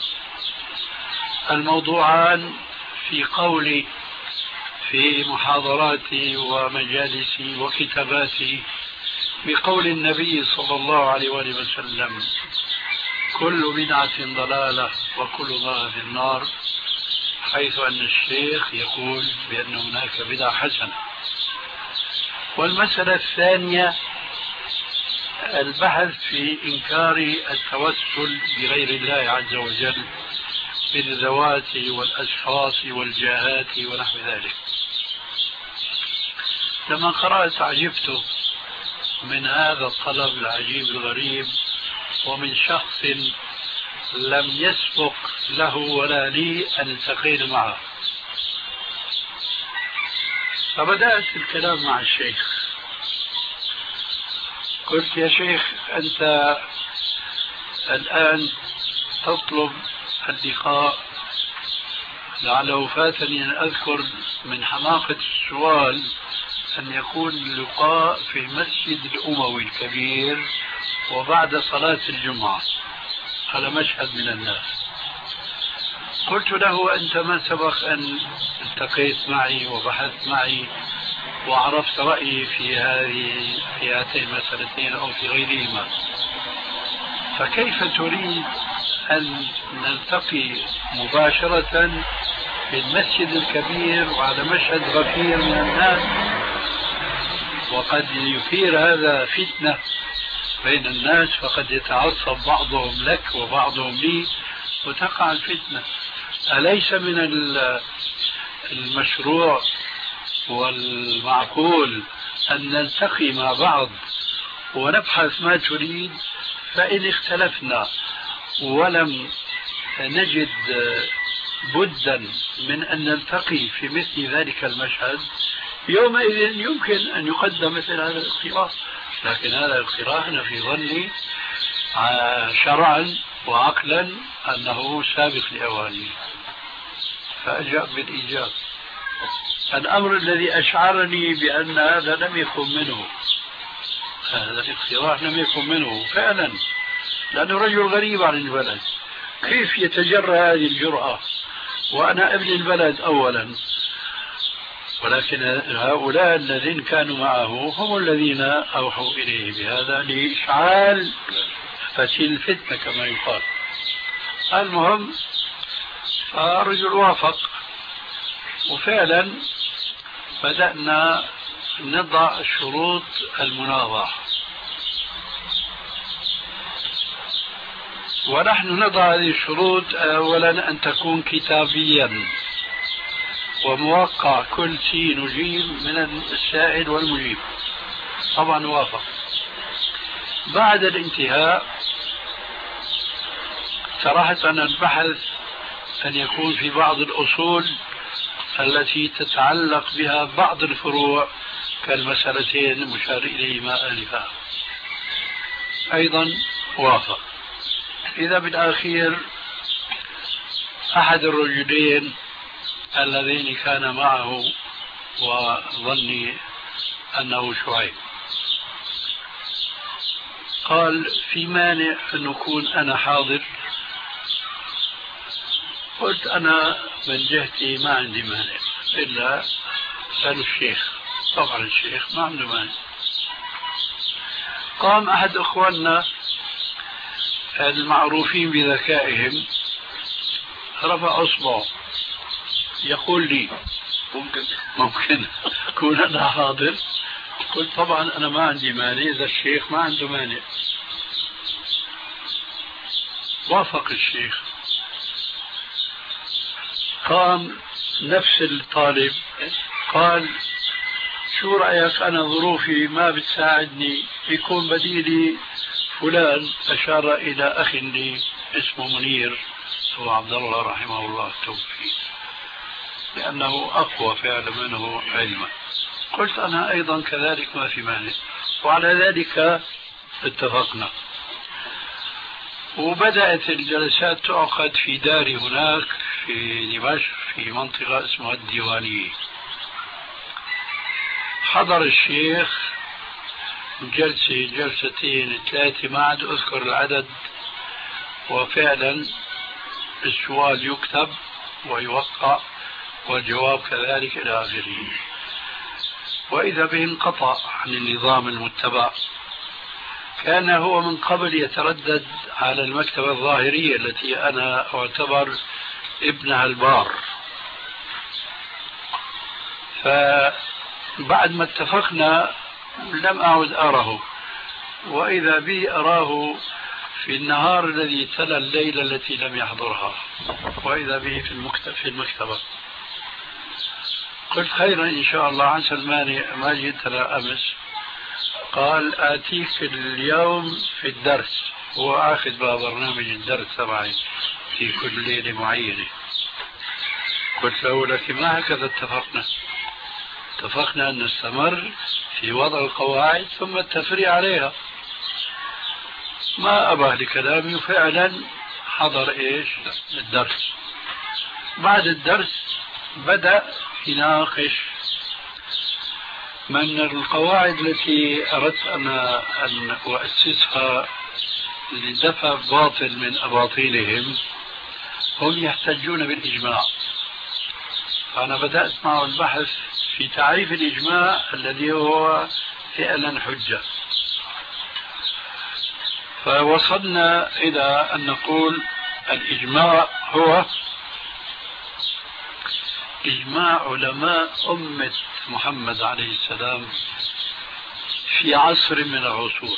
الموضوعان في قولي في محاضراتي ومجالسي وكتاباتي بقول النبي صلى الله عليه وآله وسلم: كل بدعة ضلالة وكل ضلالة في النار، حيث أن الشيخ يقول بأن هناك بدعة حسنة. والمسألة الثانية البحث في إنكار التوسل بغير الله عز وجل بالذوات والأشخاص والجاهات ونحو ذلك. لما قرأت عجبت من هذا الطلب العجيب الغريب، ومن شخص لم يسبق له ولا لي أن التقينا معه. فبدأت الكلام مع الشيخ. قلت: يا شيخ، أنت الآن تطلب اللقاء لعله فاتني أن أذكر من حماقة السؤال أن يكون اللقاء في مسجد الأموي الكبير وبعد صلاة الجمعة على مشهد من الناس. قلت له: أنت ما سبق أن التقيت معي وبحثت معي وعرفت رأيي في هذه في هاتين المسألتين أو في غيرهما، فكيف تريد أن نلتقي مباشرة في المسجد الكبير وعلى مشهد غفير من الناس، وقد يثير هذا فتنة بين الناس، فقد يتعصب بعضهم لك وبعضهم لي وتقع الفتنة. أليس من المشروع والمعقول أن نلتقي مع بعض ونبحث ما تريد؟ فإن اختلفنا ولم نجد بدا من أن نلتقي في مثل ذلك المشهد، يومئذ يمكن أن يقدم مثل هذا الاقتراح، لكن هذا الاقتراح أنا في ظني شرعا وعقلا أنه سابق لأوانه، فأجاب بالإيجاب. الأمر الذي أشعرني بأن هذا لم يكن منه، هذا الاقتراح لم يكن منه فعلا، لأنه رجل غريب عن البلد، كيف يتجرأ هذه الجرأة وأنا ابن البلد أولا؟ ولكن هؤلاء الذين كانوا معه هم الذين أوحوا إليه بهذا لإشعال فتيل الفتنة كما يقال. المهم الرجل وافق، وفعلا بدأنا نضع شروط المناظرة، ونحن نضع هذه الشروط: أولا أن تكون كتابيا وموقع كل شيء نجيب من السائل والمجيب. طبعا وافق. بعد الانتهاء صراحة أن البحث أن يكون في بعض الأصول التي تتعلق بها بعض الفروع كالمسألتين المشار إليهما آنفا، أيضا وافق. إذا بالأخير أحد الرجلين اللذين كان معه وظني أنه شعيب قال: في مانع أن أكون أنا حاضر؟ قلت: أنا من جهتي ما عندي مانع، إلا سألوا الشيخ. طبعا الشيخ ما عنده مانع. قام أحد أخواننا المعروفين بذكائهم رفع أصبعه يقول لي: ممكن ممكن أكون أنا حاضر؟ قلت: طبعا أنا ما عندي مانع إذا الشيخ ما عنده مانع. وافق الشيخ. قام نفس الطالب قال: شو رأيك أنا ظروفي ما بتساعدني، يكون بديلي فلان. أشار إلى أخ لي اسمه منير، هو عبد الله رحمه الله التوفيق، لأنه أقوى فعلا منه علما. قلت: أنا أيضا كذلك ما في مانع. وعلى ذلك اتفقنا، وبدأت الجلسات تعقد في داري هناك في دمشق في منطقة اسمها الديوانية. حضر الشيخ جلسة جلستين ثلاثة، ما عاد أذكر العدد، وفعلا السؤال يكتب ويوقع والجواب كذلك إلى آخره. وإذا به انقطع عن النظام المتبع. كان هو من قبل يتردد على المكتبة الظاهرية التي أنا أعتبر ابنها البار، فبعد ما اتفقنا لم أعد أراه، وإذا بي أراه في النهار الذي تلا الليلة التي لم يحضرها، وإذا به في المكتب في المكتبة. قلت: خيرا إن شاء الله، عن سلمان ما جئتنا أمس. قال: آتيك اليوم في الدرس، هو آخذ بقى برنامج الدرس تبعي في كل ليلة معينة. قلت له: لكن ما هكذا اتفقنا، اتفقنا أن نستمر في وضع القواعد ثم التفريع عليها. ما أبه لكلامي، وفعلا حضر إيش الدرس. بعد الدرس بدأ يناقش من القواعد التي أردت أنا أن أؤسسها لدفع باطل من أباطيلهم. هم يحتجون بالإجماع، فأنا بدأت معه البحث في تعريف الإجماع الذي هو فعلا حجة. فوصلنا إلى أن نقول الإجماع هو إجماع علماء أمة محمد عليه السلام في عصر من العصور،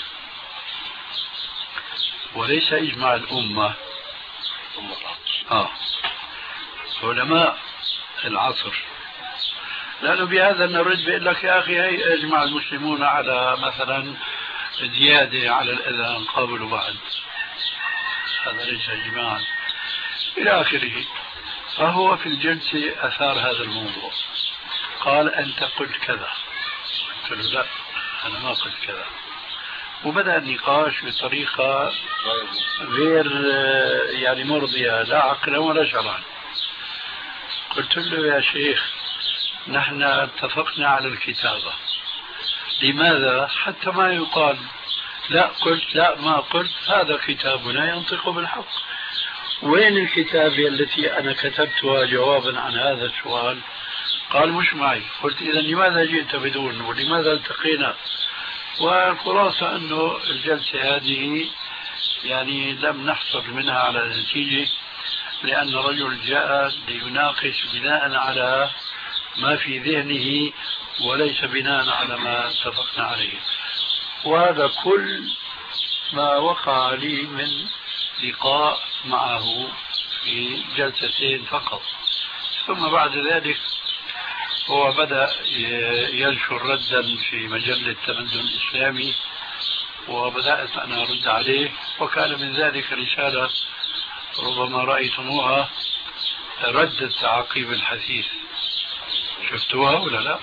وليس إجماع الأمة. آه. علماء العصر، لأنه بهذا نرد بيقول لك يا أخي هي أجمع المسلمون على مثلا زيادة على الأذان قبل وبعد، هذا ليس إجماعا إلى آخره. فهو في الجلسة أثار هذا الموضوع، قال أنت قلت كذا، قلت له لا أنا ما قلت كذا، وبدأ النقاش بطريقة غير يعني مرضية لا عقلا ولا شرعا. قلت له يا شيخ نحن اتفقنا على الكتابة، لماذا حتى ما يقال لا قلت لا ما قلت، هذا كتابنا ينطق بالحق. وين الكتابة التي أنا كتبتها جوابا عن هذا السؤال؟ قال مش معي. قلت إذا لماذا جئت بدون ولماذا التقينا؟ والخلاصة أنه الجلسة هذه يعني لم نحصل منها على نتيجة، لأن رجل جاء ليناقش بناء على ما في ذهنه وليس بناء على ما اتفقنا عليه. وهذا كل ما وقع لي من لقاء معه في جلستين فقط. ثم بعد ذلك هو بدأ ينشر ردا في مجلة التمدن الإسلامي، وبدأت أنا أرد عليه، وكان من ذلك رسالة ربما رأيتموها، رد التعقيب الحثيث. شفتوها ولا لا؟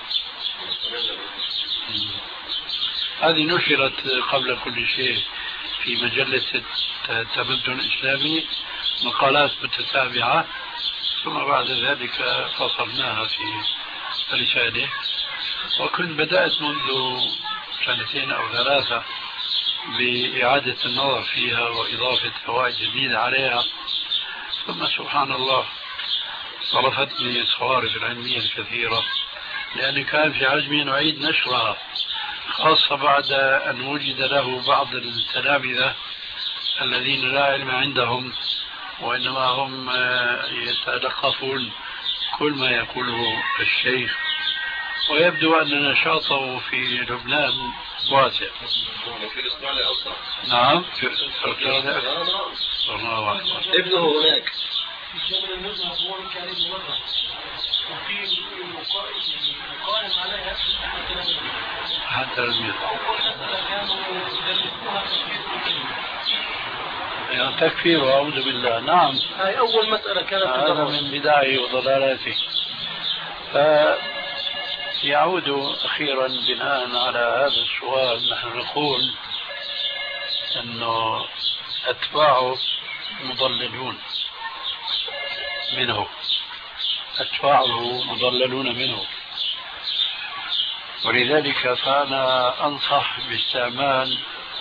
هذه نشرت قبل كل شيء في مجلة التمدن الإسلامي، مقالات متتابعة، ثم بعد ذلك فصلناها في رسالة. وكنت بدأت منذ سنتين أو ثلاثة بإعادة النظر فيها وإضافة فوائد جديدة عليها، ثم سبحان الله صرفتني الصوارف العلمية الكثيرة، لأن كان في عزمي أن أعيد نشرها، خاصة بعد أن وجد له بعض التلامذة الذين لا علم عندهم، وإنما هم يتلقفون كل ما يقوله الشيخ، ويبدو أن نشاطه في لبنان واسع. في الأسبوع الأوسط. نعم في الأسبوع الأوسط. ابنه هناك. جبل النزهة هو كان ابن مرة، وفي قائم عليها حتى الميت. كانوا يدرسوها يعني تكفير وأعوذ بالله. نعم هاي أول مسألة كانت هذا من بداية وضلالاته. فيعود أخيرا بناء على هذا السؤال، نحن نقول أنه أتباعه مضللون منه، أتباعه مضللون منه، ولذلك فأنا أنصح باستعمال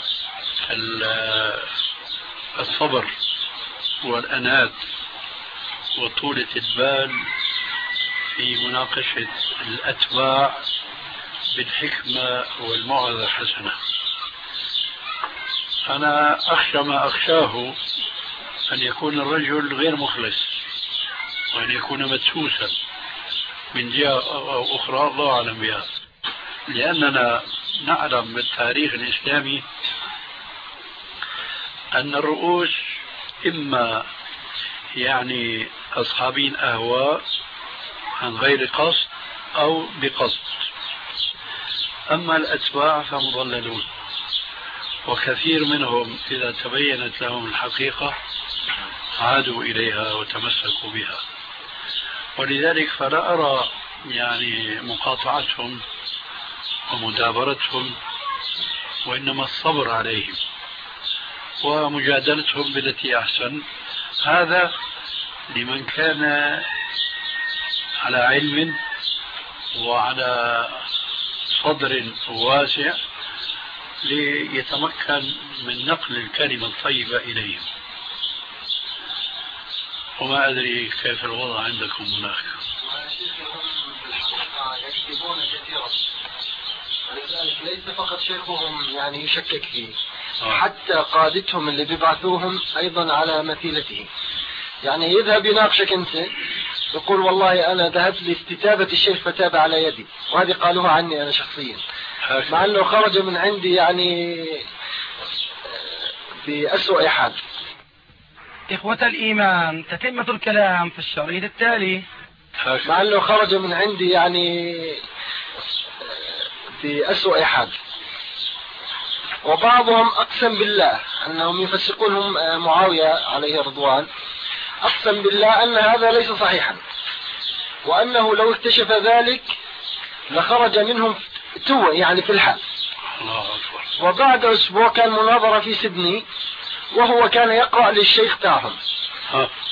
الصبر والأنات وطولة البال في مناقشة الأتباع بالحكمة والموعظة الحسنة. أنا أخشى ما أخشاه أن يكون الرجل غير مخلص، وأن يكون مدسوسا من جهة أو أخرى الله أعلم بها، لأننا نعلم بالتاريخ الإسلامي أن الرؤوس إما يعني أصحابين أهواء عن غير قصد أو بقصد، أما الأتباع فمضللون، وكثير منهم إذا تبينت لهم الحقيقة عادوا إليها وتمسكوا بها. ولذلك فلا أرى يعني مقاطعتهم ومدابرتهم، وإنما الصبر عليهم ومجادلتهم بالتي أحسن. هذا لمن كان على علم وعلى صدر واسع ليتمكن من نقل الكلمة الطيبة إليهم. وما أدري كيف الوضع عندكم هناك. يكتبون كثيرا، ولذلك ليس فقط شيخهم يعني يشكك فيه، حتى قادتهم اللي بيبعثوهم أيضا على مثيلته. يعني يذهب يناقشك أنت يقول والله أنا ذهبت لاستتابة الشيخ فتاب على يدي، وهذه قالوها عني أنا شخصيا، مع أنه خرج من عندي يعني بأسوأ حال. إخوة الإيمان، تتمة الكلام في الشريط التالي. مع أنه خرج من عندي يعني بأسوأ حال. وبعضهم أقسم بالله أنهم يفسقونهم معاوية عليه رضوان، أقسم بالله أن هذا ليس صحيحا، وأنه لو اكتشف ذلك لخرج منهم تو يعني في الحال. وبعد أسبوع كان مناظرة في سيدني، وهو كان يقرأ للشيخ تاعهم،